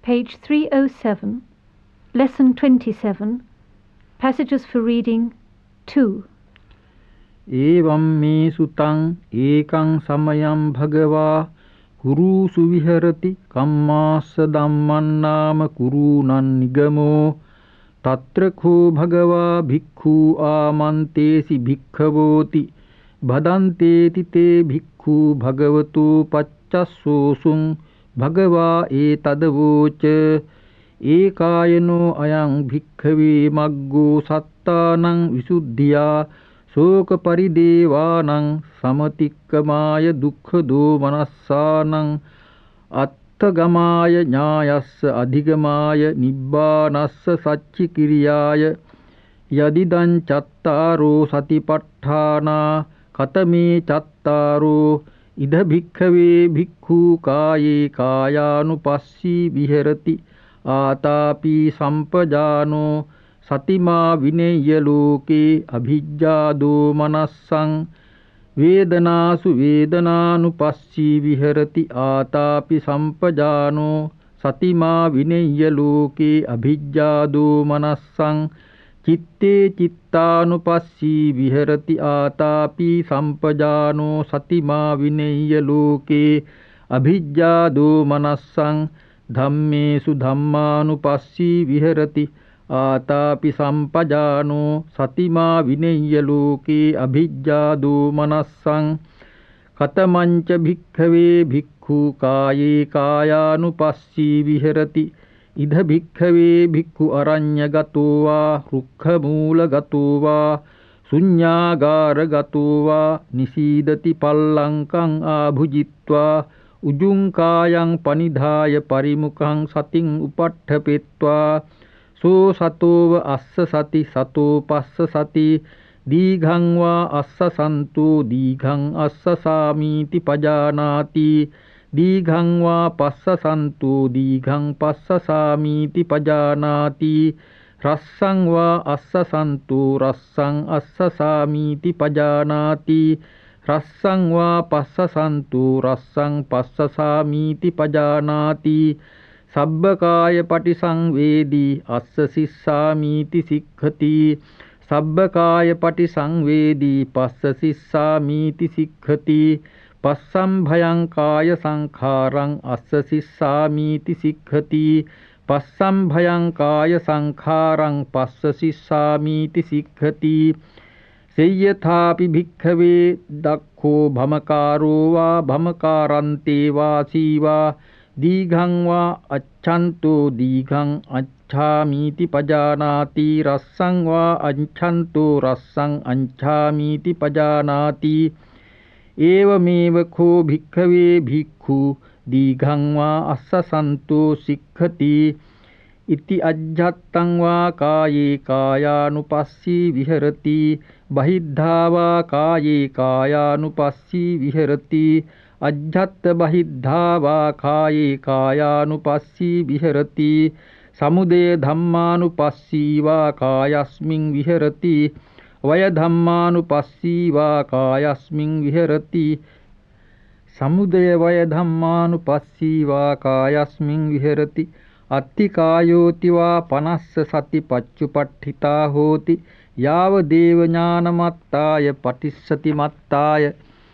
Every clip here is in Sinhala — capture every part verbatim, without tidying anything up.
Page three oh seven, Lesson twenty-seven, Passages for Reading two. Evam me sutang ekang samayam bhagava kuru suviharati kammasa dhamman nama kurunan nigamo tatra kho bhagava bhikkhu amantesi bhikkhavoti bhadanteti te bhikkhu bhagavato paccasosung bhagava etadavoca ekayano ayang bhikkhave maggo sattanang visuddhiya Soka paridevanang samatikkamaya dukkha-do manassanang attagamaya nyayassa adhigamaya nibbanassa saccikiriyaya yadidan cattaro satipatthana katame cattaro idha bhikkave bhikkhu kaye kayanupassī viharati ātāpi sampajāno Satima vinaya loke abhijjado manassang vedanasu vedanānupassī viharati ātāpi sampajāno satima vinaya loke abhijjado manassang citte cittānupassī viharati ātāpi sampajāno satima vinaya loke abhijjado manassang dhammesu dhammanupassī viharati Ātāpi sampajāno satimā vinaya loke abhijjādo manassang katamanca bhikkhave bhikkhu kāye kāyānupassī viharati idha bhikkhave bhikkhu aranyagato vā rukkhamūlagato vā suññāgāragato vā nisīdati pallankang ābhujitva ujung kāyang panidhāya parimukhang sating upaṭṭhapetvā So satova assa sati sato passa sati dīghang va assa santo dīghang assa samīti pajanāti dīghang va passa santo dīghang passa samīti pajanāti rassang va assa santo rassang assa samīti pajanāti rassang va passa santo rassang passa samīti pajanāti Sabbakāya patisangvedi assa sissāmīti sikkhati Sabbakāya patisangvedi passa sissāmīti sikkhati Passam bhayang kāya saṅkhārang assa sissāmīti sikkhati Passam bhayang kāya saṅkhārang passa sissāmīti sikkhati Seyyathāpi bhikkhave dakkho bhamakāro vā bhamakārante vā sīvā Dīghang vā accanto dīghang acchāmīti pajanāti rassang vā accanto rassang acchāmīti pajanāti evameva kho bhikkave bhikkhu dīghang vā assa santo sikkhati iti ajjattang vā kāye kāyānupassī viharati bahiddhā vā kāye kāyānupassī viharati Ajjatta bahiddhā vā kāye kāyānupassī viharati samudaya dhammānupassī vā kāyasmiṃ viharati vaya dhammānupassī vā kāyasmiṃ viharati samudaya vaya dhammānupassī vā kāyasmiṃ viharati attikāyoti vā panassa sati paccupaṭṭhitā hoti yāva deva ñānamattāya patissati mattāya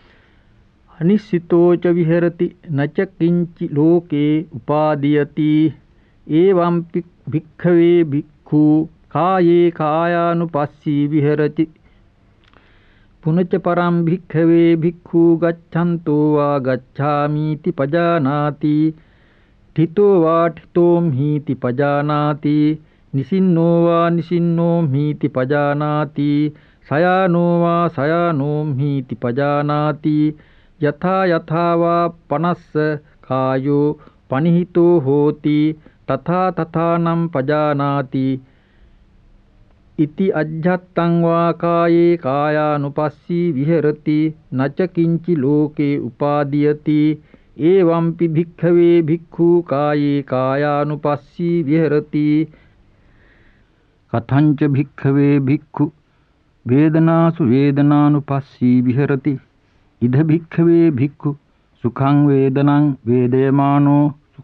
Anisitoca viharati naca kinci loke upadiyati evam bhikkave bhikkhu kāye kāyānupassī viharati punaca param bhikkave bhikkhu gaccanto vā gacchāmīti pajanāti thito vā thitom hīti pajanāti nisinno vā nisinnom hīti pajanāti sayano vā sayanom hīti pajanāti Yatha yatha vā panassa kāyo panihito hoti tatha tathanam pajanāti iti ajjattang vā kāye kāyānupassī viharati naca kinci loke upadiyati evampi bhikkave bhikkhu kāye kāyānupassī viharati kathanca bhikkave bhikkhu vedanāsu vedanānupassī viharati idha bhikkave bhikkhu sukhang vedanang vedayamano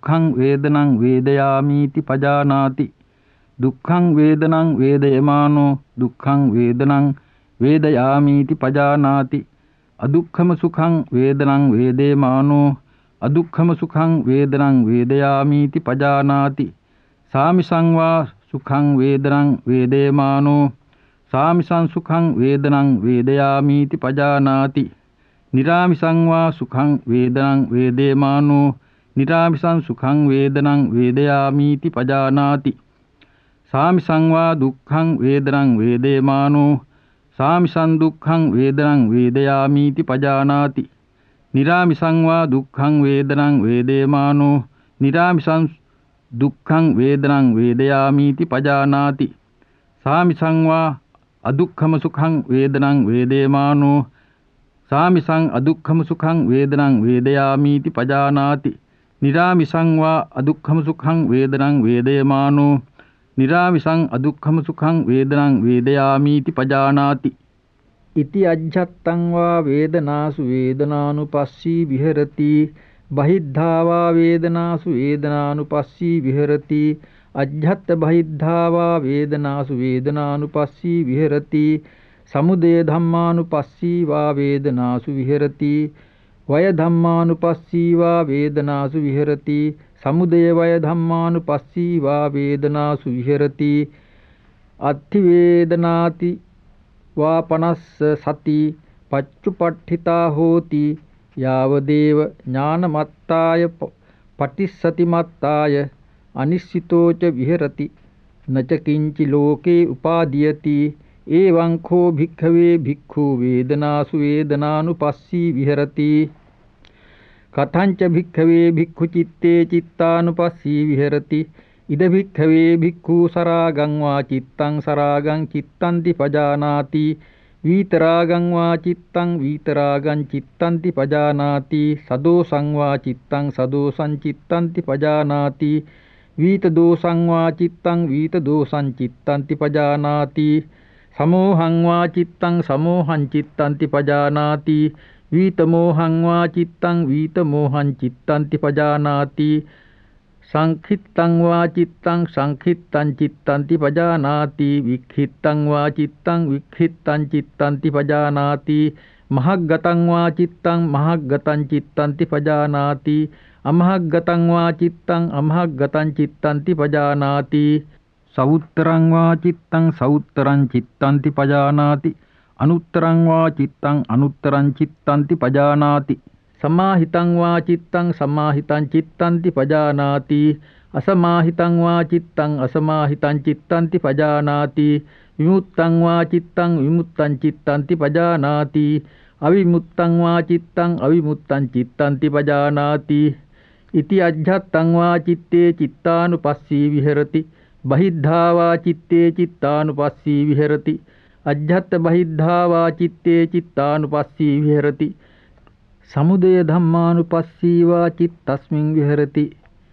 දුක්ඛං වේදනං වේදයාමීති පජානාති දුක්ඛං වේදනං වේදයමානෝ දුක්ඛං වේදනං වේදයාමීති පජානාති අදුක්ඛම සුඛං වේදනං වේදේමානෝ අදුක්ඛම සුඛං වේදනං වේදයාමීති පජානාති සාමිසං වා සුඛං වේදනං වේදේමානෝ සාමිසං සුඛං වේදනං වේදයාමීති පජානාති නිරාමිසං වා සුඛං වේදනං වේදේමානෝ නිරාමිසං සුඛං වේදනං වේදයාමීති පජානාති සාමිසං වා දුක්ඛං වේදනං වේදේමානෝ සාමිසං දුක්ඛං වේදනං වේදයාමීති පජානාති නිරාමිසං වා දුක්ඛං වේදනං වේදේමානෝ නිරාමිසං දුක්ඛං වේදනං වේදයාමීති පජානාති සාමිසං වා අදුක්ඛම සුඛං වේදනං වේදේමානෝ සාමිසං අදුක්ඛම සුඛං වේදනං වේදයාමීති පජානාති නිරාමිසං වා අදුක්ඛම සුඛං වේදනං වේදේමානෝ නිරාමිසං අදුක්ඛම සුඛං වේදනං වේදයාමීති පජානාති ඉති අජ්ජත්තං වා වේදනාසු වේදනානුපස්සී විහෙරති බහිද්ධා වා වේදනාසු වේදනානුපස්සී විහෙරති අජ්ජත්ත බහිද්ධා වා වේදනාසු වේදනානුපස්සී විහෙරති සමුදය ධම්මානුපස්සී වා වේදනාසු විහෙරති වය ධම්මානුපස්සී වා වේදනාසු විහෙරති සමුදය වය ධම්මානුපස්සී වා වේදනාසු විහෙරති අත්ථි වේදනාති වා පනස්ස සති පච්චුපට්ඨිතා හෝති යාවදේව ඥානමත්තාය පටිස්සති මත්තාය අනිශ්චිතෝච විහෙරති නච කිංචි ලෝකේ උපාදීයති එවං කෝ භික්ඛවේ භික්ඛු වේදනාසු වේදනානුපස්සී විහෙරති කතංච භික්ඛවේ භික්ඛු චිත්තේ චිත්තානුපස්සී විහෙරති ඉද භික්ඛවේ භික්ඛු සරාගං වා චිත්තං සරාගං චිත්තන්ති පජානාති වීතරාගං වා චිත්තං වීතරාගං චිත්තන්ති පජානාති සදෝසං වා චිත්තං සදෝසං චිත්තන්ති පජානාති වීතදෝසං වා චිත්තං වීතදෝසං චිත්තන්ති පජානාති සමෝහං වා චිත්තං සමෝහං චිත්තන්ති පජානාති වීතමෝහං වා චිත්තං වීතමෝහං චිත්තන්ති පජානාති සංඛිත්තං වා චිත්තං සංඛිත්තං චිත්තන්ති පජානාති වික්ඛිත්තං වා චිත්තං වික්ඛිත්තං චිත්තන්ති පජානාති මහග්ගතං වා චිත්තං මහග්ගතං චිත්තන්ති පජානාති අමහග්ගතං වා චිත්තං අමහග්ගතං චිත්තන්ති පජානාති සවුත්තරං වා චිත්තං සවුත්තරං චිත්තන්ති පජානාති අනුත්තරං වා චිත්තං අනුත්තරං චිත්තන්ති පජානාති සමාහිතං වා චිත්තං සමාහිතං චිත්තන්ති පජානාති අසමාහිතං වා චිත්තං අසමාහිතං චිත්තන්ති පජානාති විමුත්තං වා චිත්තං විමුත්තං චිත්තන්ති පජානාති අවිමුත්තං වා චිත්තං අවිමුත්තං චිත්තන්ති පජානාති ඉති අජ්ජත්තං වා චිත්තේ චිත්තානුපස්සී විහෙරති බහිද්ධා වා චිත්තේ චිත්තානුපස්සී විහෙරති අජ්ජත්ත බහිද්ධා වා චිත්තේ චිත්තානුපස්සී විහෙරති සමුදය ධම්මානුපස්සී වා චිත්තස්මින් විහෙරති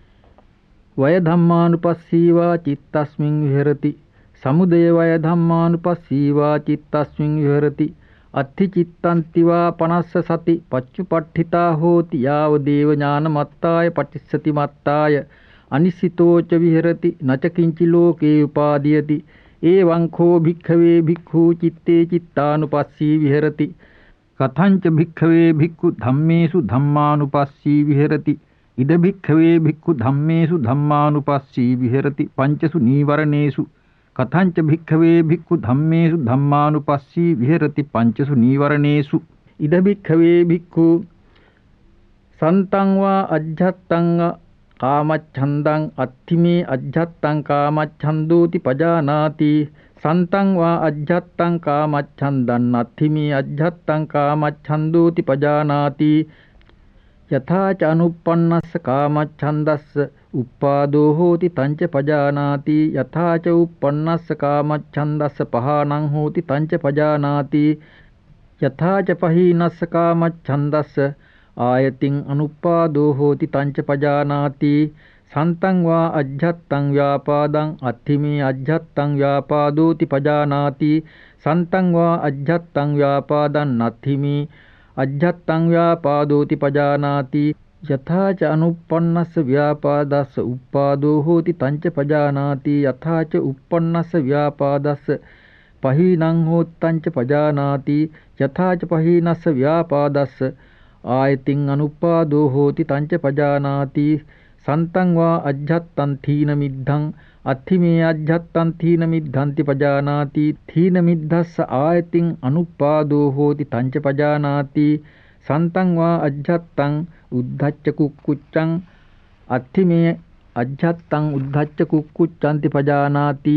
වය ධම්මානුපස්සී වා චිත්තස්මින් විහෙරති සමුදය වය ධම්මානුපස්සී වා චිත්තස්මින් විහෙරති අත්ථි චිත්තන්ති වා පනස්ස සති පච්චුපට්ඨිතා හෝති යාවදේව ඥානමත්තාය පටිස්සති මත්තාය අනිශ්චිතෝච විහෙරති නච කිංචි ලෝකේ උපාදීයති එවං කෝ භික්ඛවේ භික්ඛු චිත්තේ චිත්තානුපස්සී විහෙරති කතංච භික්ඛවේ භික්ඛු ධම්මේසු ධම්මානුපස්සී විහෙරති ඉද භික්ඛවේ භික්ඛු ධම්මේසු ධම්මානුපස්සී විහෙරති පංචසු නීවරණේසු කතංච භික්ඛවේ භික්ඛු ධම්මේසු ධම්මානුපස්සී විහෙරති පංචසු නීවරණේසු ඉද භික්ඛවේ භික්ඛු සන්තං වා අජ්ජත්තං කාමච්ඡන්දං අත්ථිමේ අජ්ජත්තං කාමච්ඡන්දෝති පජානාති සන්තං වා අජ්ජත්තං කාමච්ඡන්දං අත්ථිමේ අජ්ජත්තං කාමච්ඡන්දෝති පජානාති යථා ච අනුප්පන්නස්ස කාමච්ඡන්දස්ස උප්පාදෝ හෝති තංච පජානාති යථා ච උප්පන්නස්ස කාමච්ඡන්දස්ස පහානං හෝති තංච පජානාති යථා ච පහීනස්ස කාමච්ඡන්දස්ස ආයතින් අනුප්පාදෝ හෝති තංච පජානාති සන්තං වා අජ්ජත්තං ව්‍යාපාදං අත්ථිමේ අජ්ජත්තං ව්‍යාපාදෝති පජානාති සන්තං වා අජ්ජත්තං ව්‍යාපාදං නත්ථිමේ අජ්ජත්තං ව්‍යාපාදෝති පජානාති යථා ච අනුප්පන්නස්ස ව්‍යාපාදස්ස උප්පාදෝ හෝති තංච පජානාති යථා ච උප්පන්නස්ස ව්‍යාපාදස්ස පහීනං හෝත්තංච පජානාති යථා ච පහීනස්ස ව්‍යාපාදස්ස ආයතින් අනුප්පාදෝ හෝති තංච පජානාති සන්තං වා අජ්ජත්තං තීන මිද්ධං අත්ථිමේ අජ්ජත්තං තීන මිද්ධන්ති පජානාති තීන මිද්ධස්ස ආයතින් අනුප්පාදෝ හෝති තංච පජානාති සන්තං වා අජ්ජත්තං උද්ධච්ච කුක්කුච්ඡං අත්ථිමේ අජ්ජත්තං උද්ධච්ච කුක්කුච්ඡන්ති පජානාති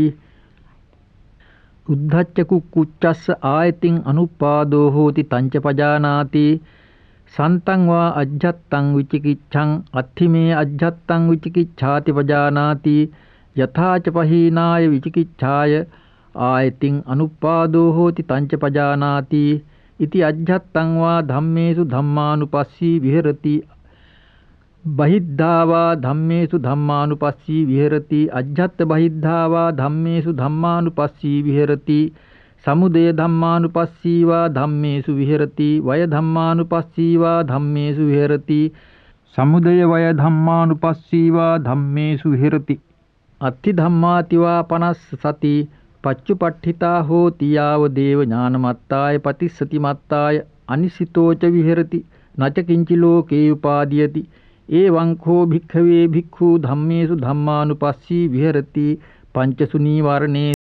උද්ධච්ච කුක්කුච්ඡස්ස ආයතින් අනුප්පාදෝ හෝති තංච පජානාති සන්තං වා අජ්ජත්තං විචිකිච්ඡං අත්ථිමේ අජ්ජත්තං විචිකිච්ඡාති පජානාති යථා ච පහීනාය විචිකිච්ඡාය ආයතින් අනුප්පාදෝ හෝති තංච පජානාති ඉති අජ්ජත්තං වා ධම්මේසු ධම්මානුපස්සී විහෙරති බහිද්ධා වා ධම්මේසු ධම්මානුපස්සී විහෙරති අජ්ජත් බහිද්ධා වා ධම්මේසු ධම්මානුපස්සී විහෙරති සමුදය ධම්මානුපස්සී වා ධම්මේසු විහෙරති වය ධම්මානුපස්සී වා ධම්මේසු විහෙරති සමුදය වය ධම්මානුපස්සී වා ධම්මේසු විහෙරති අත්ථි ධම්මාති වා පනස්සති පච්චුපට්ඨිතා හෝති යාව දේව ඥානමත්තාය පතිස්සති මත්තාය අනිසිතෝච විහෙරති නච කිංචි ලෝකේ උපාදීයති එවං කෝ භික්ඛවේ භික්ඛු ධම්මේසු ධම්මානුපස්සී විහෙරති පංචසු නීවරණේ